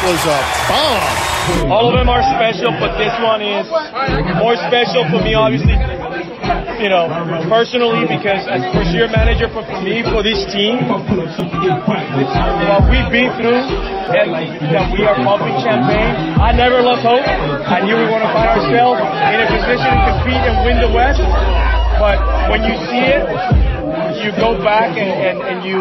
was a bomb. All of them are special, but this one is more special for me, obviously, personally, because as first-year manager for me, for this team, what we've been through, and that we are pumping champagne, I never lost hope. I knew we were going to find ourselves in a position to compete and win the West, but when you see it, you go back and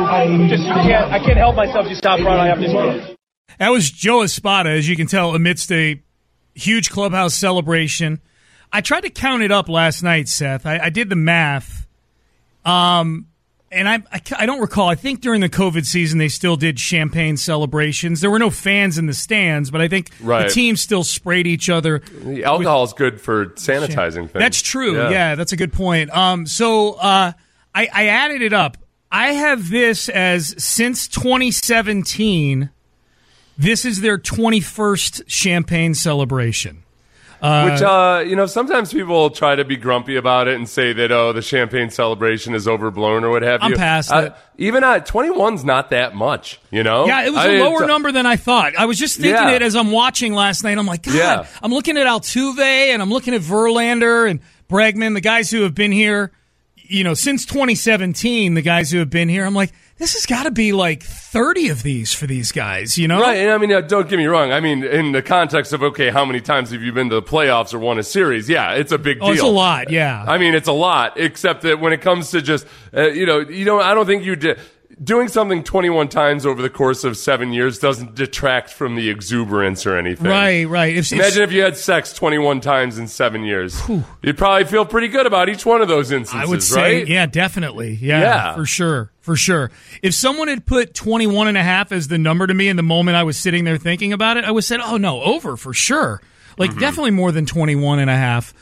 I can't help myself just stop right after this game. That was Joe Espada, as you can tell, amidst a huge clubhouse celebration. I tried to count it up last night, Seth. I did the math, and I don't recall. I think during the COVID season they still did champagne celebrations. There were no fans in the stands, but I think the team still sprayed each other. The alcohol is good for sanitizing things. That's true. Yeah, that's a good point. So I added it up. I have this as since 2017. This is their 21st champagne celebration. Which, sometimes people try to be grumpy about it and say that, the champagne celebration is overblown or what have you. I'm past it. Even 21's not that much, Yeah, it was a lower number than I thought. I was just thinking it as I'm watching last night. I'm like, God, I'm looking at Altuve and I'm looking at Verlander and Bregman, the guys who have been here, since 2017, the guys who have been here. I'm like, this has got to be like 30 of these for these guys, Right, and don't get me wrong. I mean, in the context of, how many times have you been to the playoffs or won a series? Yeah, it's a big deal. It's a lot, yeah. I mean, it's a lot, except that when it comes to just, I don't think you did. Doing something 21 times over the course of 7 years doesn't detract from the exuberance or anything. Right. Imagine if you had sex 21 times in 7 years. Whew. You'd probably feel pretty good about each one of those instances, I would say, right? Yeah, definitely. Yeah, for sure. If someone had put 21 and a half as the number to me in the moment I was sitting there thinking about it, I would have said, oh, no, over for sure. Definitely more than 21 and a half.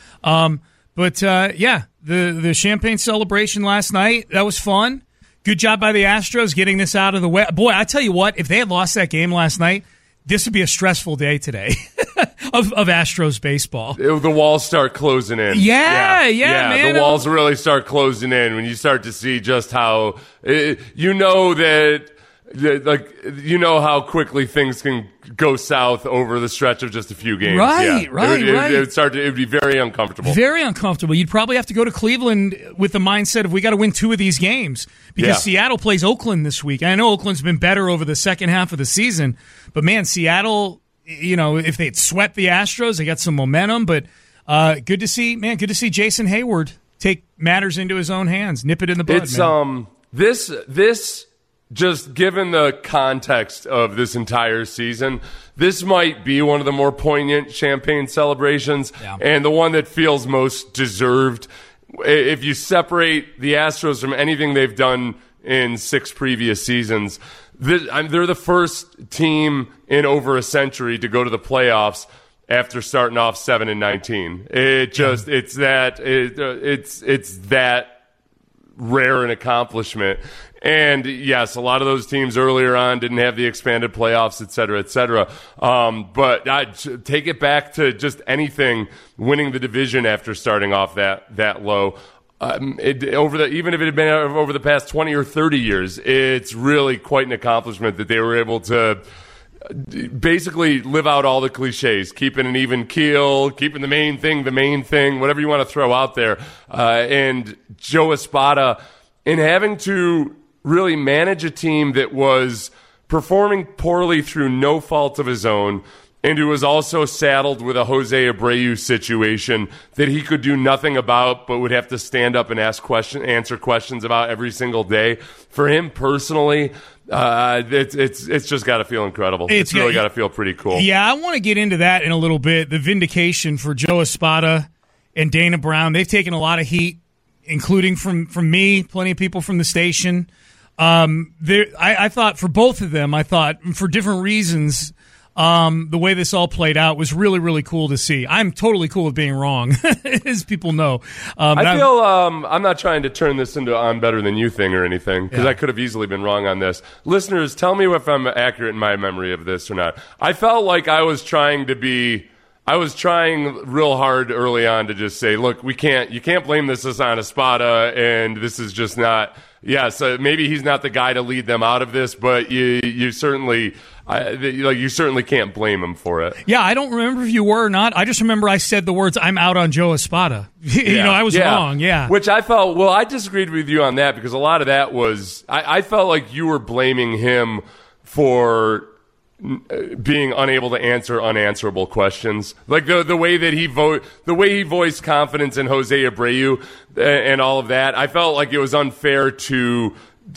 The champagne celebration last night, that was fun. Good job by the Astros getting this out of the way. Boy, I tell you what, if they had lost that game last night, this would be a stressful day today of Astros baseball. The walls start closing in. Yeah, man. The walls really start closing in when you start to see just how how quickly things can go south over the stretch of just a few games. Right. It would be very uncomfortable. Very uncomfortable. You'd probably have to go to Cleveland with the mindset of we got to win 2 of these games because Seattle plays Oakland this week. And I know Oakland's been better over the second half of the season, but man, Seattle, if they'd swept the Astros, they got some momentum. But good to see Jason Hayward take matters into his own hands, nip it in the bud. It's this. Just given the context of this entire season, this might be one of the more poignant champagne celebrations and the one that feels most deserved. If you separate the Astros from anything they've done in 6 previous seasons, they're the first team in over a century to go to the playoffs after starting off 7-19. It's that rare an accomplishment. And yes, a lot of those teams earlier on didn't have the expanded playoffs, et cetera, et cetera. But take it back to just anything, winning the division after starting off that low. Even if it had been over the past 20 or 30 years, it's really quite an accomplishment that they were able to basically live out all the cliches, keeping an even keel, keeping the main thing, whatever you want to throw out there. And Joe Espada, in having to really manage a team that was performing poorly through no fault of his own, and who was also saddled with a Jose Abreu situation that he could do nothing about but would have to stand up and answer questions about every single day. For him personally, it's just got to feel incredible. It's really got to feel pretty cool. Yeah, I want to get into that in a little bit. The vindication for Joe Espada and Dana Brown. They've taken a lot of heat, including from me, plenty of people from the station. I thought for both of them, for different reasons, the way this all played out was really, really cool to see. I'm totally cool with being wrong, as people know. I feel I'm not trying to turn this into I'm better than you thing or anything, because I could have easily been wrong on this. Listeners, tell me if I'm accurate in my memory of this or not. I felt like I was trying to be I was trying real hard early on to just say, look, you can't blame this on Espada, and this is just not. Yeah, so maybe he's not the guy to lead them out of this, but you certainly can't blame him for it. Yeah, I don't remember if you were or not. I just remember I said the words, "I'm out on Joe Espada." I was wrong. Yeah, which I felt. Well, I disagreed with you on that because a lot of that was I felt like you were blaming him for being unable to answer unanswerable questions, like the way that he voiced confidence in Jose Abreu and all of that. I felt like it was unfair to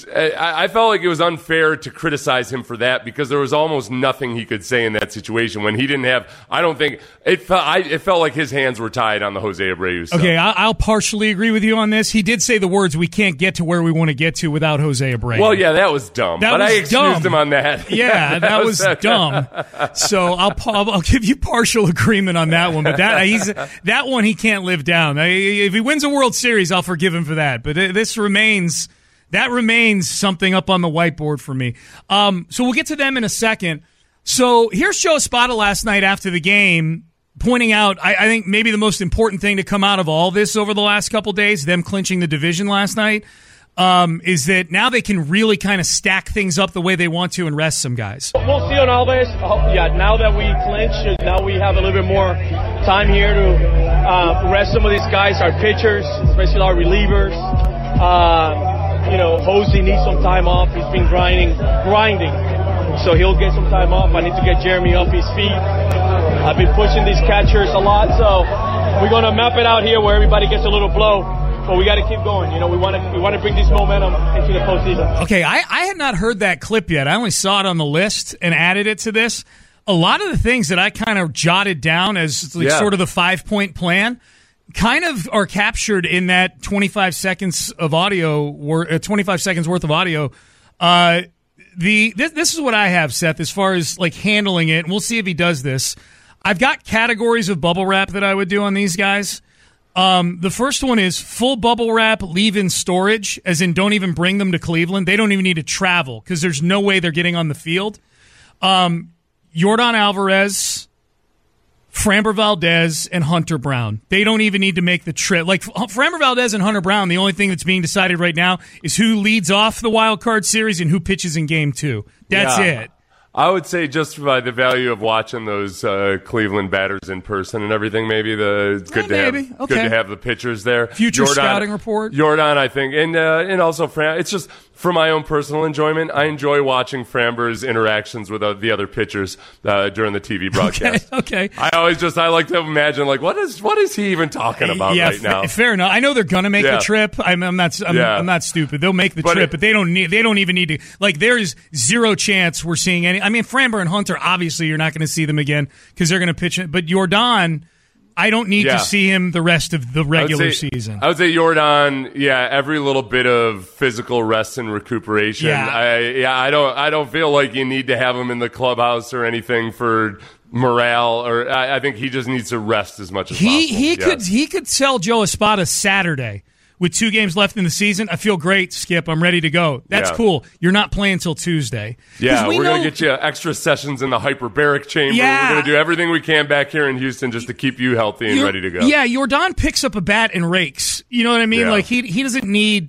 criticize him for that because there was almost nothing he could say in that situation when he didn't have. I don't think it felt like his hands were tied on the Jose Abreu stuff. Okay, I'll partially agree with you on this. He did say the words, "We can't get to where we want to get to without Jose Abreu." Well, yeah, that was dumb. But I excused him on that. Yeah, that was dumb. So I'll give you partial agreement on that one. But that one he can't live down. If he wins a World Series, I'll forgive him for that. But this remains. That remains something up on the whiteboard for me. So we'll get to them in a second. So here's Joe Espada last night after the game pointing out, I think maybe the most important thing to come out of all this over the last couple days, them clinching the division last night, is that now they can really kind of stack things up the way they want to and rest some guys. We'll see on Alves. Now that we clinch, now we have a little bit more time here to rest some of these guys, our pitchers, especially our relievers. Jose needs some time off. He's been grinding. So he'll get some time off. I need to get Jeremy off his feet. I've been pushing these catchers a lot, so we're going to map it out here where everybody gets a little blow. But we got to keep going. We want to bring this momentum into the postseason. Okay, I had not heard that clip yet. I only saw it on the list and added it to this. A lot of the things that I kind of jotted down as sort of the 5-point plan kind of are captured in that 25 seconds of audio, 25 seconds worth of audio. This is what I have, Seth, as far as like handling it. And we'll see if he does this. I've got categories of bubble wrap that I would do on these guys. The first one is full bubble wrap, leave in storage, as in don't even bring them to Cleveland. They don't even need to travel because there's no way they're getting on the field. Yordan Alvarez, Framber Valdez, and Hunter Brown. They don't even need to make the trip. Like Framber Valdez and Hunter Brown, the only thing that's being decided right now is who leads off the wild card series and who pitches in game 2. That's it. I would say just by the value of watching those Cleveland batters in person and everything, maybe good to have the pitchers there. Future scouting report. Yordan, I think, and also it's just for my own personal enjoyment. I enjoy watching Framber's interactions with the other pitchers during the TV broadcast. Okay. I like to imagine like what is he even talking about right now? Fair enough. I know they're gonna make the trip. I'm not stupid. They'll make the trip, but they don't even need to. Like there is zero chance we're seeing any. I mean, Framber and Hunter, obviously, you're not going to see them again because they're going to pitch it. But Yordan, I don't need to see him the rest of the regular season. I would say Yordan, every little bit of physical rest and recuperation. I don't feel like you need to have him in the clubhouse or anything for morale. Or I think he just needs to rest as much as possible. He could sell Joe Espada Saturday. With 2 games left in the season, I feel great, Skip. I'm ready to go. That's cool. You're not playing until Tuesday. Yeah, we're going to get you extra sessions in the hyperbaric chamber. Yeah. We're going to do everything we can back here in Houston just to keep you healthy and ready to go. Yeah, Yordan picks up a bat and rakes. You know what I mean? Yeah. Like he doesn't need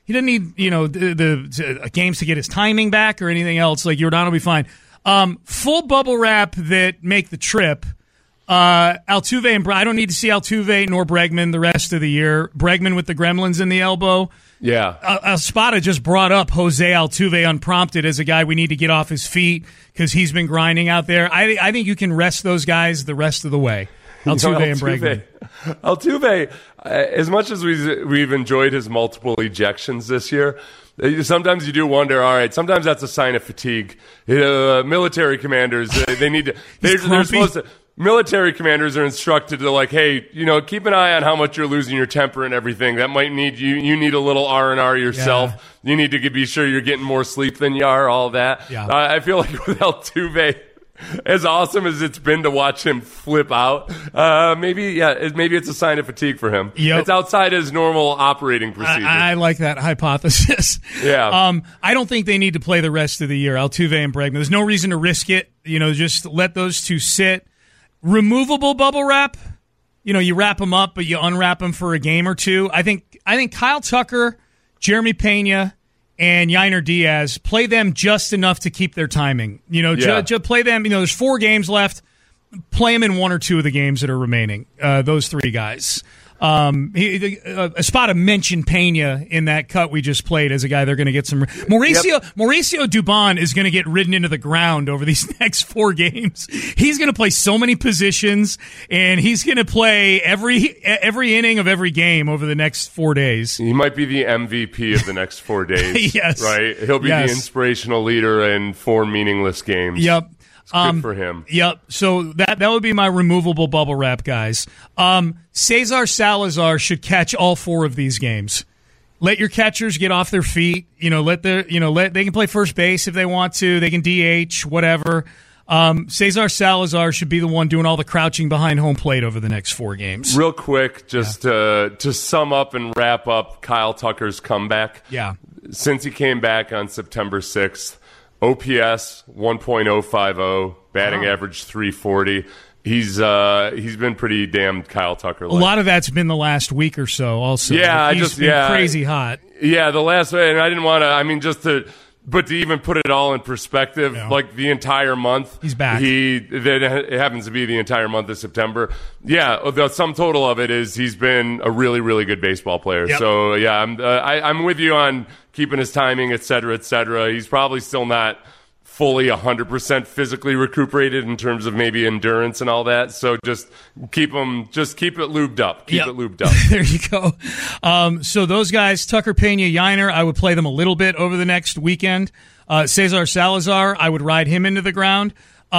the games to get his timing back or anything else. Like Yordan will be fine. Full bubble wrap that make the trip. Altuve and I don't need to see Altuve nor Bregman the rest of the year. Bregman with the gremlins in the elbow. Yeah. Espada just brought up Jose Altuve unprompted as a guy we need to get off his feet because he's been grinding out there. I think you can rest those guys the rest of the way. Altuve and Bregman. Altuve, as much as we've enjoyed his multiple ejections this year, sometimes you do wonder, all right, sometimes that's a sign of fatigue. Military commanders, they need to, they're supposed to, military commanders are instructed to like, hey, keep an eye on how much you're losing your temper and everything. That might need you need a little R&R yourself. Yeah. You need to be sure you're getting more sleep than you are, all that. Yeah. I feel like with Altuve, as awesome as it's been to watch him flip out, maybe it's a sign of fatigue for him. Yep. It's outside his normal operating procedure. I like that hypothesis. Yeah. I don't think they need to play the rest of the year, Altuve and Bregman. There's no reason to risk it. Just let those two sit. Removable bubble wrap. You wrap them up, but you unwrap them for a game or two. I think Kyle Tucker, Jeremy Pena, and Yainer Diaz, play them just enough to keep their timing. Play them. There's 4 games left. Play them in 1 or 2 of the games that are remaining. Those 3 guys. Espada mentioned Pena in that cut we just played as a guy they're going to get some. Mauricio Dubon is going to get ridden into the ground over these next 4 games. He's going to play so many positions, and he's going to play every inning of every game over the next 4 days. He might be the MVP of the next 4 days. Yes. Right? He'll be the inspirational leader in 4 meaningless games. Yep. Good for him. Yep. So that would be my removable bubble wrap, guys. Cesar Salazar should catch all 4 of these games. Let your catchers get off their feet. They can play first base if they want to. They can DH, whatever. Cesar Salazar should be the one doing all the crouching behind home plate over the next 4 games. Real quick, just to sum up and wrap up Kyle Tucker's comeback. Yeah. Since he came back on September 6th, OPS 1.050, batting average 340. He's been pretty damn Kyle Tucker. A lot of that's been the last week or so. Also, yeah, he's been crazy hot. Yeah, the last, and I didn't want to. I mean, but to even put it all in perspective, like the entire month, he's back. It happens to be the entire month of September. Yeah, the sum total of it is he's been a really, really good baseball player. Yep. So yeah, I'm with you on keeping his timing, et cetera, et cetera. He's probably still not fully 100% physically recuperated in terms of maybe endurance and all that. So just keep it lubed up. Keep it lubed up. There you go. So those guys, Tucker, Pena, Yainer, I would play them a little bit over the next weekend. Cesar Salazar, I would ride him into the ground.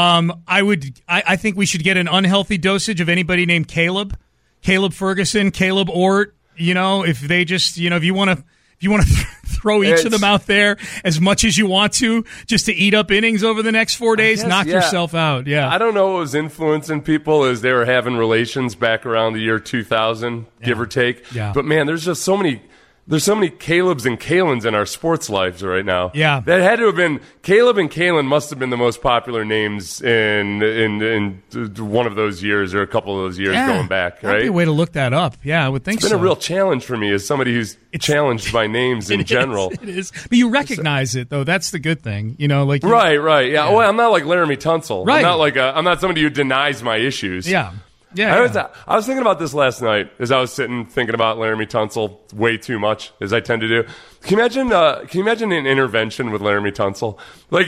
I think we should get an unhealthy dosage of anybody named Caleb Ferguson, Caleb Ort. If they just, if you want to throw each of them out there as much as you want to, just to eat up innings over the next 4 days, knock yourself out. Yeah, I don't know what was influencing people as they were having relations back around the year 2000, give or take. Yeah. But man, there's just so many. There's so many Calebs and Kalens in our sports lives right now. Yeah. That had to have been Caleb and Kalen must have been the most popular names in one of those years or a couple of those years going back, right? That'd be a way to look that up. Yeah, I would think so. It's been a real challenge for me as somebody who's challenged by names in general. It is. But you recognize it, though. That's the good thing. Right. Yeah. Well, I'm not like Laramie Tunsil. Right. I'm not somebody who denies my issues. Yeah. I was thinking about this last night as I was sitting thinking about Laramie Tunsil way too much, as I tend to do. Can you imagine an intervention with Laramie Tunsil?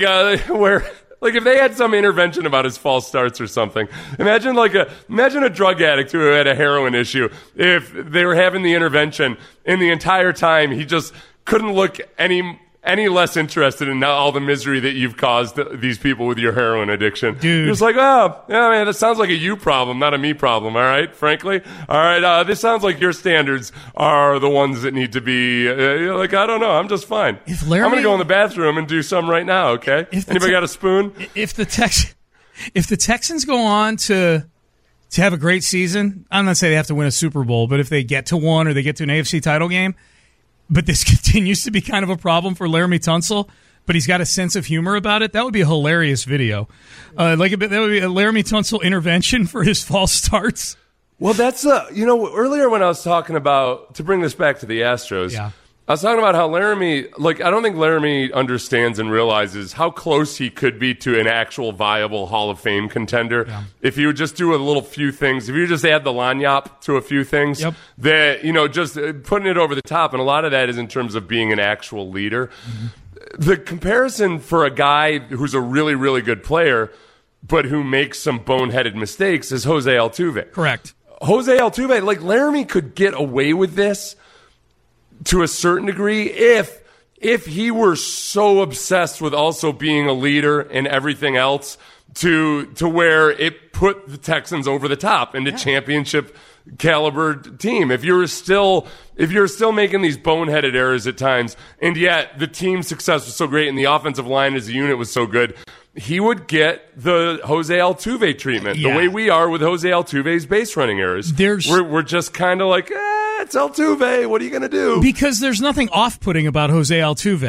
Like if they had some intervention about his false starts or something. Imagine a drug addict who had a heroin issue. If they were having the intervention and the entire time he just couldn't look any less interested in all the misery that you've caused these people with your heroin addiction. Dude. You're just like, oh, yeah, man, that sounds like a you problem, not a me problem, all right, frankly? All right, this sounds like your standards are the ones that need to be, I don't know, I'm just fine. I'm going to go in the bathroom and do some right now, okay? Anybody got a spoon? If the Texans go on to have a great season, I'm not saying they have to win a Super Bowl, but if they get to one or they get to an AFC title game, but this continues to be kind of a problem for Laramie Tunsil, but he's got a sense of humor about it. That would be a hilarious video. That would be a Laramie Tunsil intervention for his false starts. Well, that's, earlier when I was talking about, to bring this back to the Astros, I was talking about how Laramie, I don't think Laramie understands and realizes how close he could be to an actual viable Hall of Fame contender if he would just do a little few things. If you just add the lanyap to a few things, that, just putting it over the top. And a lot of that is in terms of being an actual leader. Mm-hmm. The comparison for a guy who's a really, really good player, but who makes some boneheaded mistakes is Jose Altuve. Correct. Jose Altuve, Laramie could get away with this to a certain degree if he were so obsessed with also being a leader and everything else to where it put the Texans over the top into championship caliber team. If you're still making these boneheaded errors at times, and yet the team's success was so great and the offensive line as a unit was so good, he would get the Jose Altuve treatment, the way we are with Jose Altuve's base running errors. We're just kind of like, it's Altuve. What are you going to do? Because there's nothing off-putting about Jose Altuve.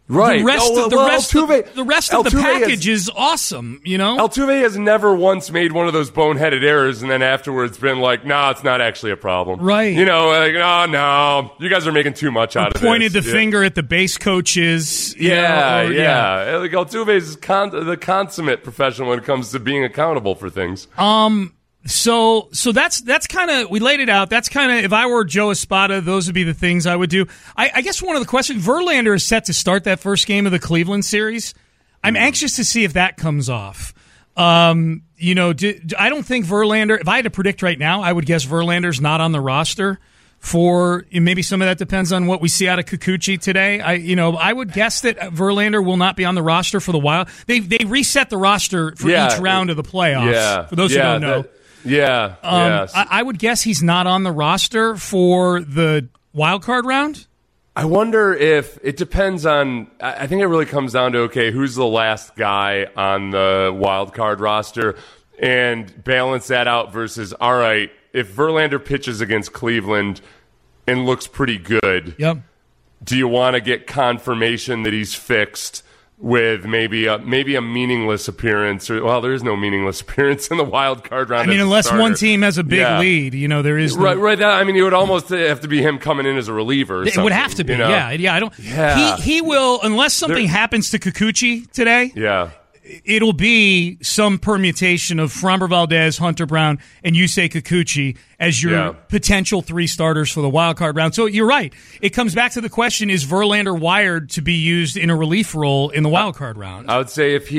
Right. The rest of the package is awesome, you know? Altuve has never once made one of those boneheaded errors and then afterwards been like, nah, it's not actually a problem. Right. You know, like, oh, no, you guys are making too much out of this. Pointed the finger at the base coaches. Yeah. Like Altuve is the consummate professional when it comes to being accountable for things. So that's kind of, we laid it out. That's kind of, if I were Joe Espada, those would be the things I would do. I guess one of the questions, Verlander is set to start that first game of the Cleveland series. I'm anxious to see if that comes off. I don't think Verlander, if I had to predict right now, I would guess Verlander's not on the roster for, maybe some of that depends on what we see out of Kikuchi today. I would guess that Verlander will not be on the roster for the Wild. They reset the roster for each round of the playoffs. Yeah. For those who don't know. I would guess he's not on the roster for the wild card round. I wonder if it depends on. I think it really comes down to who's the last guy on the wild card roster, and balance that out versus all right. If Verlander pitches against Cleveland and looks pretty good, do you want to get confirmation that he's fixed? With maybe a meaningless appearance, or there is no meaningless appearance in the wild card round. Unless one team has a big lead, there is right. It would almost have to be him coming in as a reliever. It would have to be, I don't. Yeah. He will, unless something happens to Kikuchi today. Yeah. It'll be some permutation of Framber Valdez, Hunter Brown, and Yusei Kikuchi as your potential 3 starters for the wild card round. So you're right. It comes back to the question, is Verlander wired to be used in a relief role in the wild card round? I would say if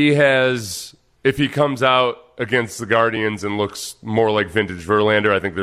he comes out against the Guardians and looks more like vintage Verlander, I think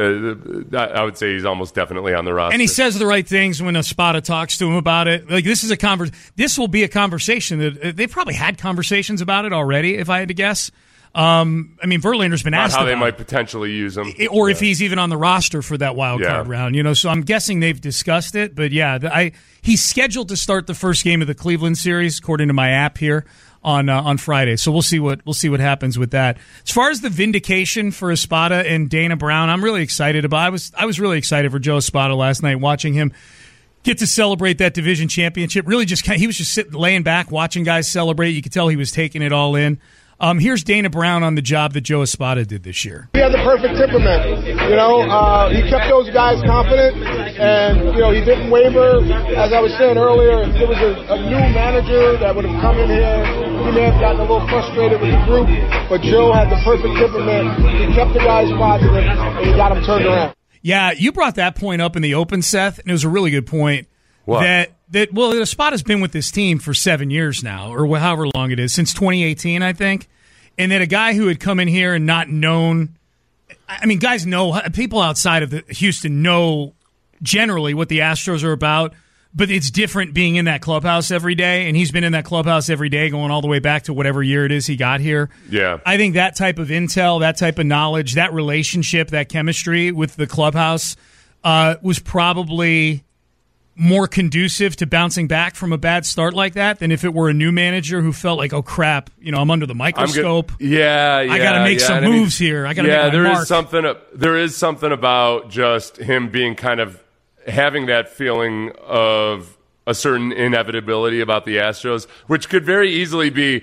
I would say he's almost definitely on the roster. And he says the right things when Espada talks to him about it. Like, this will be a conversation that they probably had conversations about it already, if I had to guess. Verlander's been asked how about they might potentially use him, or if he's even on the roster for that wild card round. So I'm guessing they've discussed it. But he's scheduled to start the first game of the Cleveland series, according to my app here on Friday. So we'll see what happens with that. As far as the vindication for Espada and Dana Brown, I'm really excited about. I was really excited for Joe Espada last night, watching him get to celebrate that division championship. Really, he was just laying back, watching guys celebrate. You could tell he was taking it all in. Here's Dana Brown on the job that Joe Espada did this year. He had the perfect temperament. He kept those guys confident, and he didn't waver. As I was saying earlier, if there was a new manager that would have come in here, he may have gotten a little frustrated with the group. But Joe had the perfect temperament. He kept the guys positive, and he got them turned around. Yeah, you brought that point up in the open, Seth, and it was a really good point. What? That Espada's been with this team for 7 years now, or however long it is, since 2018, I think. And that a guy who had come in here and not known, guys know, people outside of Houston know generally what the Astros are about, but it's different being in that clubhouse every day, and he's been in that clubhouse every day going all the way back to whatever year it is he got here. Yeah. I think that type of intel, that type of knowledge, that relationship, that chemistry with the clubhouse was probably more conducive to bouncing back from a bad start like that than if it were a new manager who felt like, oh crap, I'm under the microscope. I got to make some moves here. I got to make my mark. There is something about just him being kind of having that feeling of a certain inevitability about the Astros, which could very easily be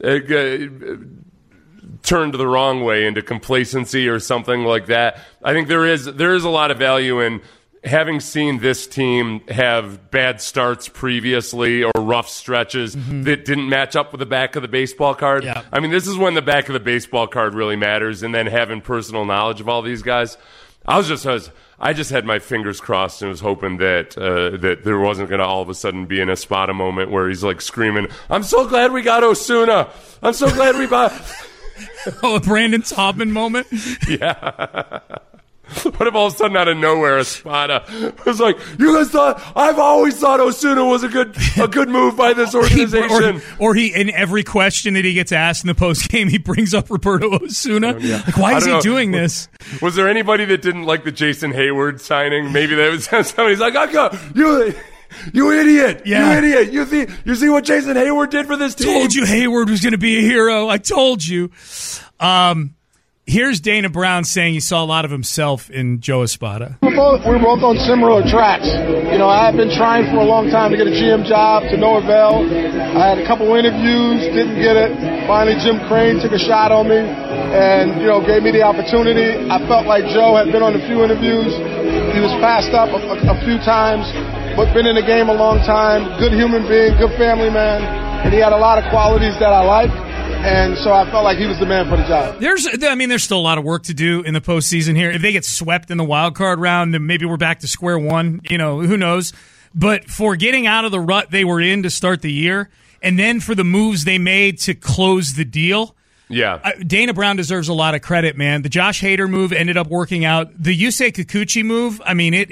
turned the wrong way into complacency or something like that. I think there is a lot of value in having seen this team have bad starts previously or rough stretches that didn't match up with the back of the baseball card. Yeah. This is when the back of the baseball card really matters, and then having personal knowledge of all these guys. I just had my fingers crossed and was hoping that that there wasn't going to all of a sudden be an Espada moment where he's like screaming, "I'm so glad we got Osuna! I'm so glad we bought." A Brandon Taubman moment. Yeah. What if all of a sudden out of nowhere Espada was like, "You guys I've always thought Osuna was a good move by this organization." or he in every question that he gets asked in the post game, he brings up Roberto Osuna. Like, why is he doing this? Was there anybody that didn't like the Jason Hayward signing? Maybe that was somebody's like, You idiot! Yeah. You idiot! You see what Jason Hayward did for this team? Told you Hayward was going to be a hero. I told you. Here's Dana Brown saying he saw a lot of himself in Joe Espada. We're both on similar tracks. I had been trying for a long time to get a GM job to no avail. I had a couple interviews, didn't get it. Finally, Jim Crane took a shot on me and, gave me the opportunity. I felt like Joe had been on a few interviews. He was passed up a few times, but been in the game a long time. Good human being, good family man, and he had a lot of qualities that I like. And so I felt like he was the man for the job. There's still a lot of work to do in the postseason here. If they get swept in the wild card round, then maybe we're back to square one. Who knows? But for getting out of the rut they were in to start the year, and then for the moves they made to close the deal, Dana Brown deserves a lot of credit, man. The Josh Hader move ended up working out. The Yusei Kikuchi move,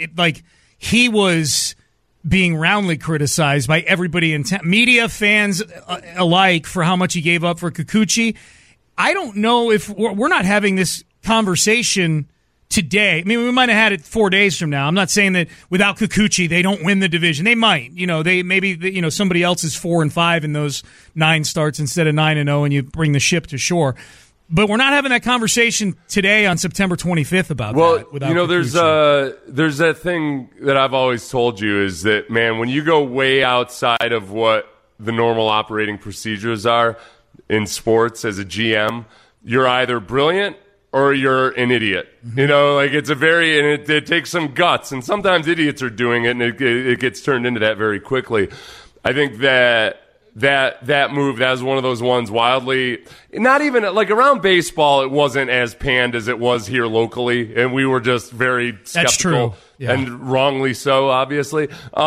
he was being roundly criticized by everybody in town, media, fans alike, for how much he gave up for Kikuchi. I don't know if we're not having this conversation today. We might have had it 4 days from now. I'm not saying that without Kikuchi they don't win the division. They might. Somebody else is 4-5 in those 9 starts instead of 9-0, and you bring the ship to shore. But we're not having that conversation today on September 25th about that. There's that thing that I've always told you is that, man, when you go way outside of what the normal operating procedures are in sports as a GM, you're either brilliant or you're an idiot. Mm-hmm. It takes some guts, and sometimes idiots are doing it, and it gets turned into that very quickly. I think that move, that was one of those ones wildly, not even around baseball, it wasn't as panned as it was here locally, and we were just very skeptical. That's true. Yeah. And wrongly so, obviously.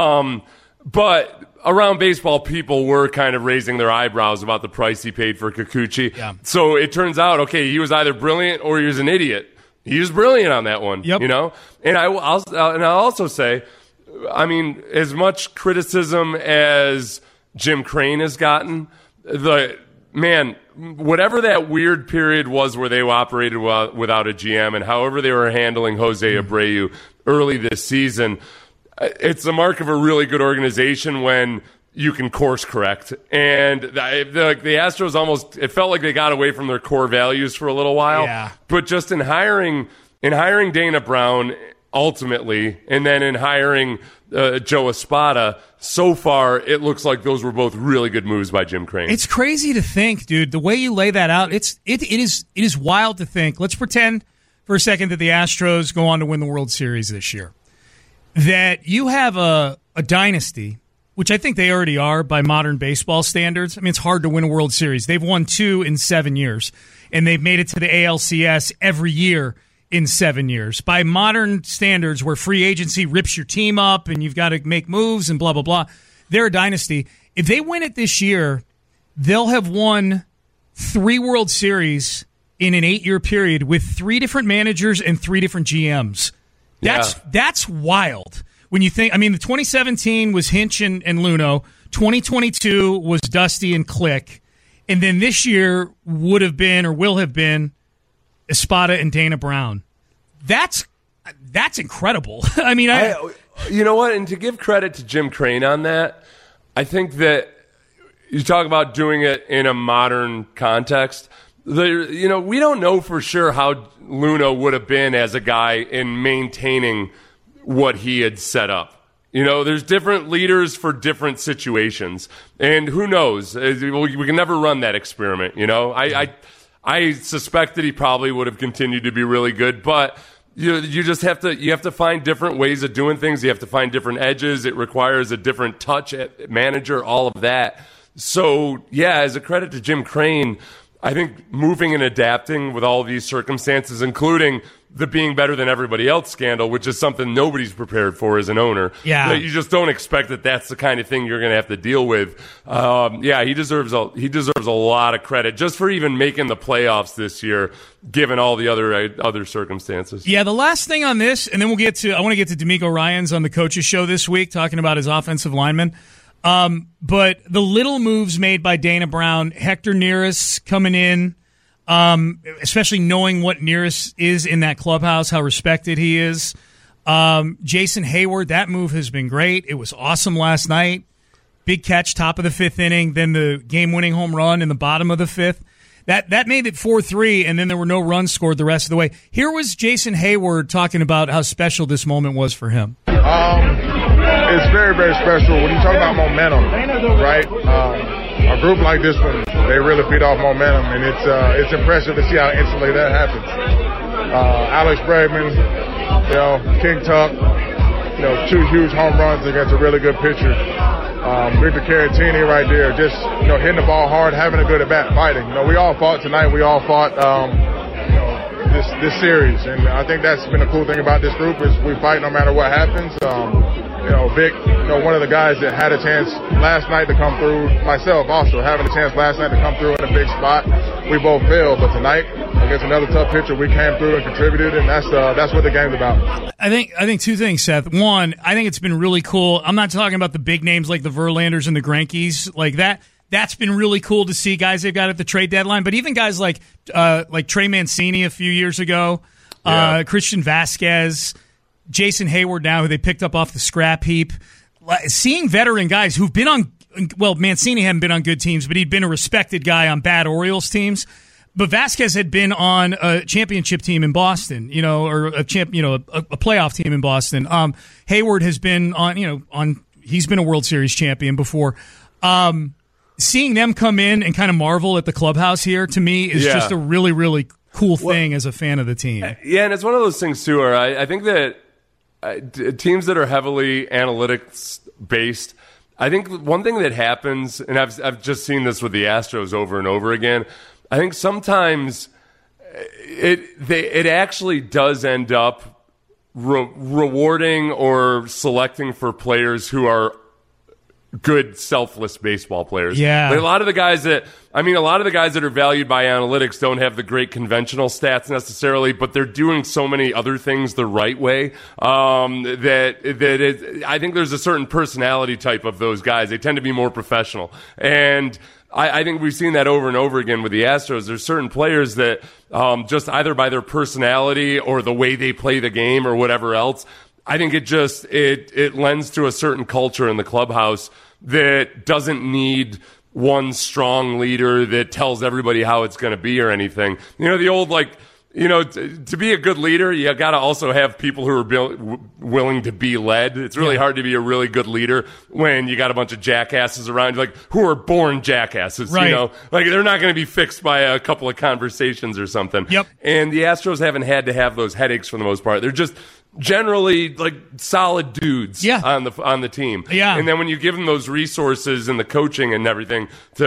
But around baseball, people were kind of raising their eyebrows about the price he paid for Kikuchi. Yeah. So it turns out, okay, he was either brilliant or he was an idiot. He was brilliant on that one. Yep. And I'll also say, as much criticism as Jim Crane has gotten, whatever that weird period was where they operated without a GM, and however they were handling Jose Abreu early this season, it's the mark of a really good organization when you can course correct. And the Astros it felt like they got away from their core values for a little while. Yeah. But just in hiring Dana Brown ultimately, and then in hiring Joe Espada, so far it looks like those were both really good moves by Jim Crane. It's crazy to think, dude, the way you lay that out. It is wild to think. Let's pretend for a second that the Astros go on to win the World Series this year. That you have a dynasty, which I think they already are by modern baseball standards. It's hard to win a World Series. They've won 2 in 7 years, and they've made it to the ALCS every year in 7 years. By modern standards, where free agency rips your team up and you've got to make moves and blah, blah, blah, they're a dynasty. If they win it this year, they'll have won 3 World Series in an 8-year period with 3 different managers and 3 different GMs. That's wild. When you think, the 2017 was Hinch and Luno. 2022 was Dusty and Click. And then this year would have been, or will have been, Espada and Dana Brown. That's incredible. You know what? And to give credit to Jim Crane on that, I think that you talk about doing it in a modern context. We don't know for sure how Luno would have been as a guy in maintaining what he had set up. There's different leaders for different situations, and who knows? We can never run that experiment. I suspect that he probably would have continued to be really good, but you just have to find different ways of doing things. You have to find different edges. It requires a different touch at manager, all of that. So yeah, as a credit to Jim Crane, I think moving and adapting with all of these circumstances, including the being better than everybody else scandal, which is something nobody's prepared for as an owner. Yeah. You just don't expect that that's the kind of thing you're going to have to deal with. He deserves a lot of credit just for even making the playoffs this year, given all the other circumstances. Yeah, the last thing on this, and then I want to get to D'Amico Ryans on the Coaches Show this week, talking about his offensive linemen. But the little moves made by Dana Brown, Hector Neris coming in, especially knowing what Neris is in that clubhouse, how respected he is. Jason Hayward, that move has been great. It was awesome last night. Big catch, top of the 5th inning, then the game-winning home run in the bottom of the 5th. That made it 4-3, and then there were no runs scored the rest of the way. Here was Jason Hayward talking about how special this moment was for him. It's very, very special. When you talk about momentum, right? A group like this one, they really feed off momentum, and it's impressive to see how instantly that happens. Alex Bregman, King Tuck, two huge home runs against a really good pitcher. Victor Caratini right there, just hitting the ball hard, having a good at bat, fighting. We all fought tonight. We all fought this series, and I think that's been a cool thing about this group is we fight no matter what happens. Vic, one of the guys that had a chance last night to come through, myself also having a chance last night to come through in a big spot. We both failed, but tonight against another tough pitcher, we came through and contributed, and that's what the game's about. I think two things, Seth. One, I think it's been really cool. I'm not talking about the big names like the Verlanders and the Greinkes like that. That's been really cool to see guys they've got at the trade deadline, but even guys like Trey Mancini a few years ago, Christian Vasquez, Jason Hayward now, who they picked up off the scrap heap. Seeing veteran guys who've been on, Mancini hadn't been on good teams, but he'd been a respected guy on bad Orioles teams. But Vasquez had been on a championship team in Boston, or a playoff team in Boston. Hayward has been he's been a World Series champion before. Seeing them come in and kind of marvel at the clubhouse here, to me, is just a really, really cool thing as a fan of the team. Yeah, and it's one of those things, too, where I think that teams that are heavily analytics-based, I think one thing that happens, and I've just seen this with the Astros over and over again, I think sometimes it actually does end up rewarding or selecting for players who are good, selfless baseball players. Yeah. Like a lot of the guys that are valued by analytics don't have the great conventional stats necessarily, but they're doing so many other things the right way I think there's a certain personality type of those guys. They tend to be more professional. And I think we've seen that over and over again with the Astros. There's certain players that just either by their personality or the way they play the game or whatever else, I think it lends to a certain culture in the clubhouse that doesn't need one strong leader that tells everybody how it's going to be or anything. The old, to be a good leader, you got to also have people who are willing to be led. It's really hard to be a really good leader when you got a bunch of jackasses around, who are born jackasses, right. they're not going to be fixed by a couple of conversations or something. Yep. And the Astros haven't had to have those headaches for the most part. They're just generally solid dudes on the team. Yeah. And then when you give them those resources and the coaching and everything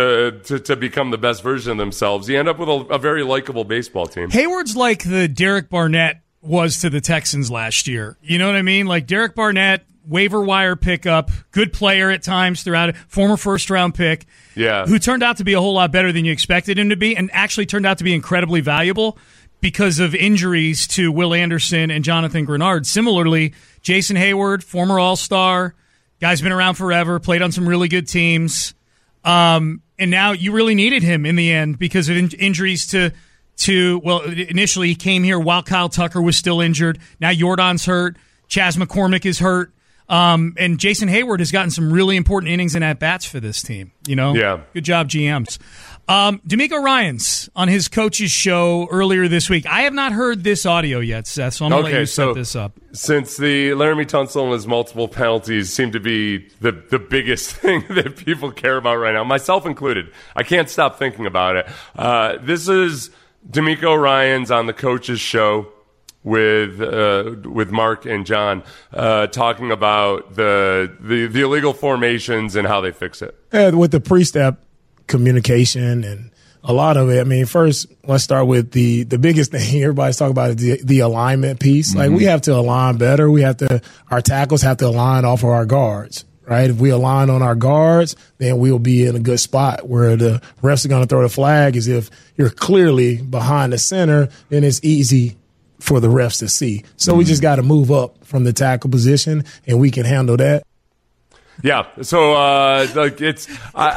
to become the best version of themselves, you end up with a very likable baseball team. Hayward's like the Derek Barnett was to the Texans last year. You know what I mean? Like Derek Barnett, waiver wire pickup, good player at times throughout it, former first-round pick, who turned out to be a whole lot better than you expected him to be, and actually turned out to be incredibly valuable because of injuries to Will Anderson and Jonathan Grenard. Similarly, Jason Hayward, former All-Star, guy's been around forever, played on some really good teams, and now you really needed him in the end because of injuries to initially he came here while Kyle Tucker was still injured. Now Jordan's hurt. Chas McCormick is hurt. And Jason Hayward has gotten some really important innings and at-bats for this team. Yeah. Good job, GMs. D'Amico Ryans on his coach's show earlier this week. I have not heard this audio yet, Seth, so I'm going to let you set this up. Since the Laramie Tunsil and his multiple penalties seem to be the biggest thing that people care about right now, myself included, I can't stop thinking about it. This is D'Amico Ryans on the coach's show with Mark and John talking about the illegal formations and how they fix it. With the pre-step communication and a lot of it. First, let's start with the biggest thing everybody's talking about is the alignment piece. We have to align better. Our tackles have to align off of our guards, right? If we align on our guards, then we'll be in a good spot where the refs are going to throw the flag is if you're clearly behind the center, then it's easy for the refs to see. So we just got to move up from the tackle position, and we can handle that. Yeah, so it's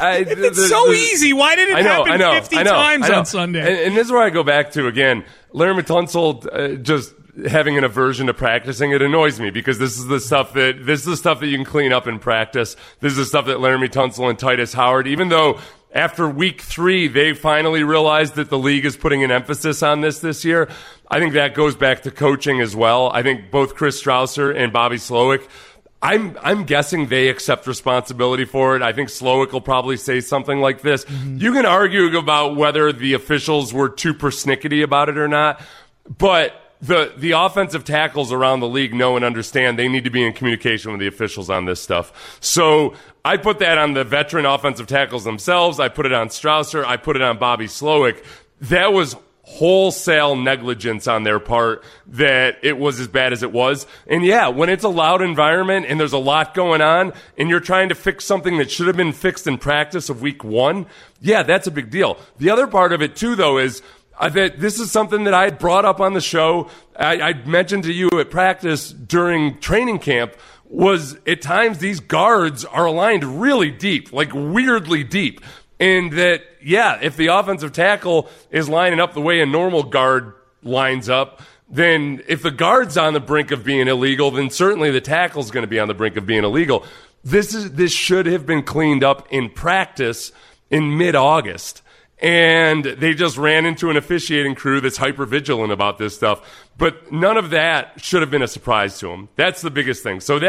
so easy. Why did it happen 50 times on Sunday? And this is where I go back to again. Laramie Tunsil just having an aversion to practicing. It annoys me because this is the stuff that you can clean up in practice. This is the stuff that Laramie Tunsil and Titus Howard, even though after week 3, they finally realized that the league is putting an emphasis on this year. I think that goes back to coaching as well. I think both Chris Strausser and Bobby Slowik, I'm guessing they accept responsibility for it. I think Slowik will probably say something like this. Mm-hmm. You can argue about whether the officials were too persnickety about it or not, but the offensive tackles around the league know and understand they need to be in communication with the officials on this stuff. So I put that on the veteran offensive tackles themselves. I put it on Strausser. I put it on Bobby Slowik. That was wholesale negligence on their part that it was as bad as it was. And yeah, when it's a loud environment and there's a lot going on and you're trying to fix something that should have been fixed in practice of week 1, yeah, that's a big deal. The other part of it too, though, is that this is something that I had brought up on the show. I mentioned to you at practice during training camp was at times these guards are aligned really deep, like weirdly deep. And that, yeah, if the offensive tackle is lining up the way a normal guard lines up, then if the guard's on the brink of being illegal, then certainly the tackle's going to be on the brink of being illegal. This should have been cleaned up in practice in mid-August. And they just ran into an officiating crew that's hyper-vigilant about this stuff. But none of that should have been a surprise to them. That's the biggest thing. So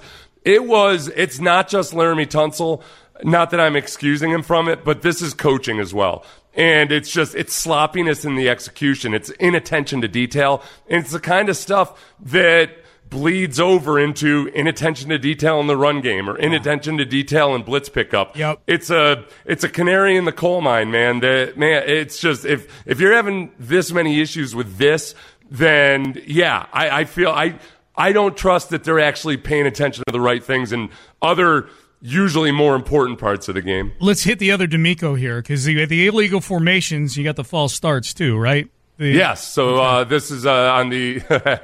it's not just Laremy Tunsil. Not that I'm excusing him from it, but this is coaching as well. And it's sloppiness in the execution. It's inattention to detail. And it's the kind of stuff that bleeds over into inattention to detail in the run game or inattention to detail in blitz pickup. Yep. It's a canary in the coal mine, man. It's just, if you're having this many issues with this, then yeah, I feel I don't trust that they're actually paying attention to the right things and other usually more important parts of the game. Let's hit the other D'Amico here, because you got the illegal formations, you got the false starts too, right? Yes. So this is on the.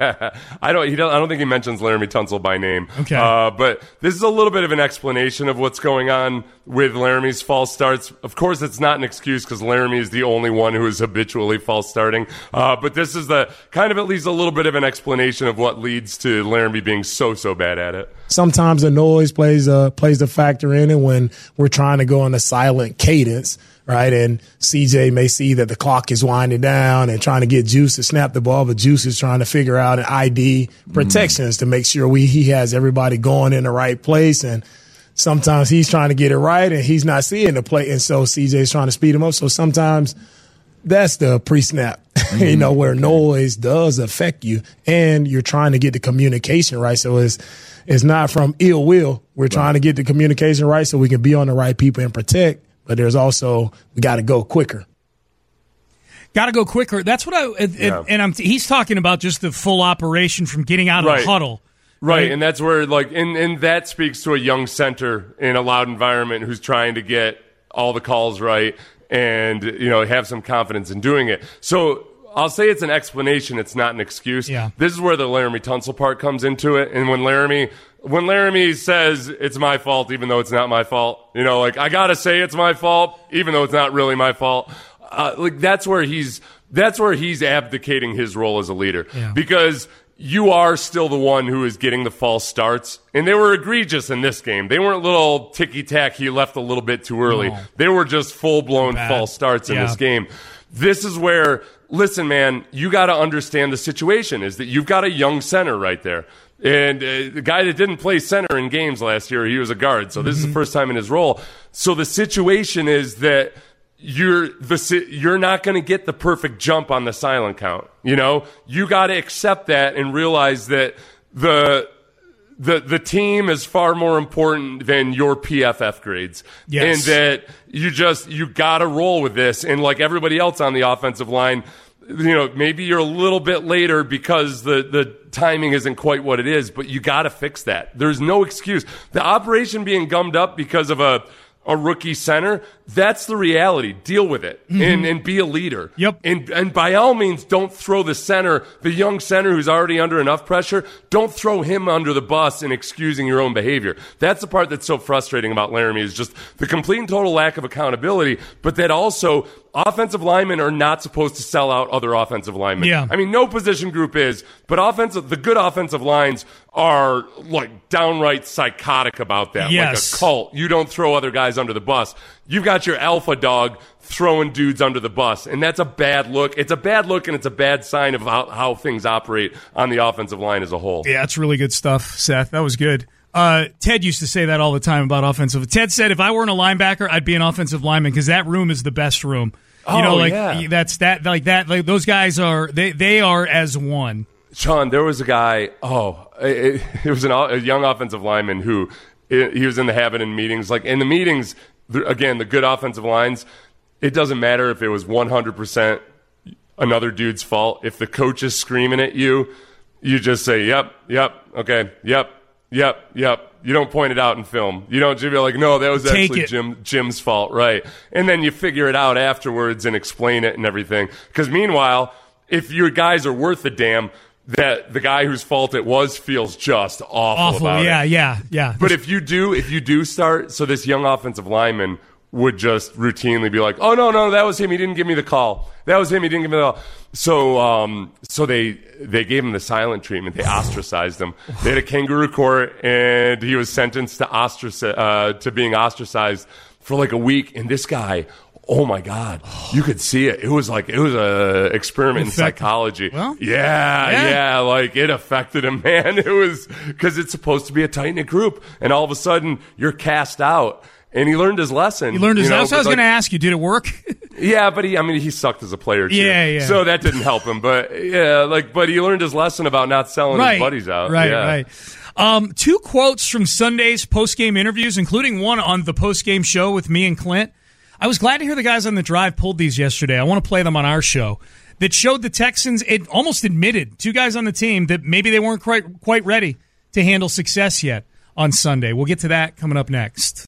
I don't think he mentions Laremy Tunsil by name. Okay. But this is a little bit of an explanation of what's going on with Laramie's false starts. Of course, it's not an excuse because Laremy is the only one who is habitually false starting. But this is the kind of at least a little bit of an explanation of what leads to Laremy being so bad at it. Sometimes the noise plays a factor in it when we're trying to go on a silent cadence. Right, and CJ may see that the clock is winding down and trying to get Juice to snap the ball, but Juice is trying to figure out an ID protections to make sure he has everybody going in the right place. And sometimes he's trying to get it right and he's not seeing the play, and so CJ is trying to speed him up. So sometimes that's the pre-snap, where noise does affect you, and you're trying to get the communication right. So it's not from ill will. We're trying to get the communication right so we can be on the right people and protect. But there's also, we got to go quicker. Got to go quicker. That's what he's talking about, just the full operation from getting out of the huddle. Right, and that's where, and that speaks to a young center in a loud environment who's trying to get all the calls right and, have some confidence in doing it. So I'll say it's an explanation. It's not an excuse. Yeah. This is where the Laremy Tunsil part comes into it. And when Laremy says it's my fault, even though it's not my fault, I got to say it's my fault, even though it's not really my fault. That's where he's abdicating his role as a leader, because you are still the one who is getting the false starts. And they were egregious in this game. They weren't little ticky-tack, he left a little bit too early. No. They were just full-blown false starts in this game. This is where, listen, man, you got to understand the situation is that you've got a young center right there. And the guy that didn't play center in games last year, he was a guard. So this is the first time in his role. So the situation is that you're not going to get the perfect jump on the silent count. You got to accept that and realize that the team is far more important than your PFF grades. Yes. And that you got to roll with this. And like everybody else on the offensive line, maybe you're a little bit later because the timing isn't quite what it is, but you got to fix that. There's no excuse. The operation being gummed up because of a rookie center, that's the reality. Deal with it and be a leader. Yep. And by all means, don't throw the young center who's already under enough pressure, don't throw him under the bus in excusing your own behavior. That's the part that's so frustrating about Laremy, is just the complete and total lack of accountability, but that also offensive linemen are not supposed to sell out other offensive linemen. Yeah. I mean, no position group is, but the good offensive lines are like downright psychotic about that. Yes. Like a cult. You don't throw other guys under the bus. You've got your alpha dog throwing dudes under the bus, and that's a bad look. It's a bad look, and it's a bad sign of how things operate on the offensive line as a whole. Yeah, that's really good stuff, Seth. That was good. Ted used to say that all the time about offensive. Ted said, if I weren't a linebacker, I'd be an offensive lineman because that room is the best room. Those guys are they are as one. Sean, there was a guy. It was a young offensive lineman who he was in the habit in meetings. Like in the meetings, again, the good offensive lines. It doesn't matter if it was 100% another dude's fault. If the coach is screaming at you, you just say, "Yep, okay, yep." You don't point it out in film. You don't just be like, no, that was actually Jim's fault, right? And then you figure it out afterwards and explain it and everything. Because meanwhile, if your guys are worth a damn, that the guy whose fault it was feels just awful about it. Yeah. But if you do start, so this young offensive lineman would just routinely be like, oh, no, that was him. He didn't give me the call. That was him. He didn't give me the call. So they gave him the silent treatment. They ostracized him. They had a kangaroo court, and he was sentenced to being ostracized for like a week. And this guy, oh my God, you could see it. It was a experiment in psychology. Well, yeah, like it affected him, man. It was because it's supposed to be a tight-knit group, and all of a sudden you're cast out. And he learned his lesson. He learned his lesson. So I was going to ask you, did it work? Yeah, but he sucked as a player too. Yeah. So that didn't help him. But but he learned his lesson about not selling his buddies out. Right. Two quotes from Sunday's post-game interviews, including one on the post-game show with me and Clint. I was glad to hear the guys on the drive pulled these yesterday. I want to play them on our show. That showed the Texans, it almost admitted, two guys on the team, that maybe they weren't quite ready to handle success yet on Sunday. We'll get to that coming up next.